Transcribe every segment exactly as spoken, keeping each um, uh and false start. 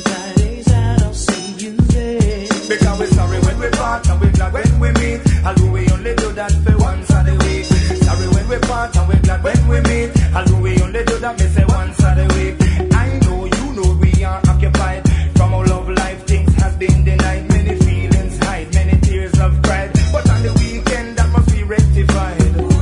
Fridays out, I'll see you there. Because we're sorry when we part and we're glad when we meet. Although we only do that for once a the week. Sorry when we part and we're glad when we meet. Although we only do that, me say once a the week. I know you know we are occupied. From our love life things has been denied. Many feelings hide, many tears of pride. But on the weekend that must be rectified.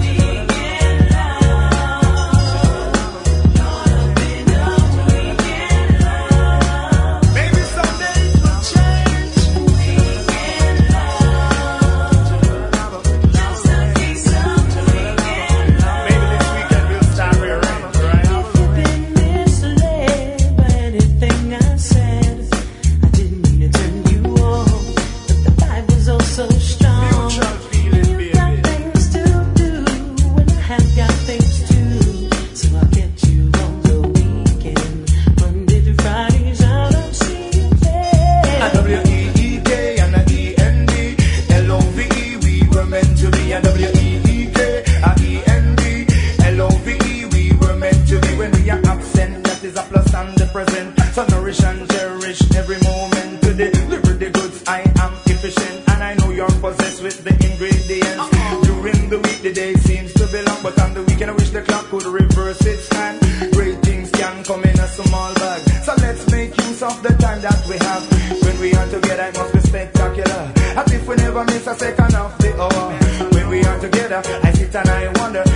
So nourish and cherish every moment today. Deliver the goods, I am efficient. And I know you're possessed with the ingredients. Uh-oh. During the week the day seems to be long, but on the weekend I wish the clock could reverse its hand. Great things can come in a small bag. So let's make use of the time that we have. When we are together it must be spectacular. As if we never miss a second of the hour. When we are together I sit and I wonder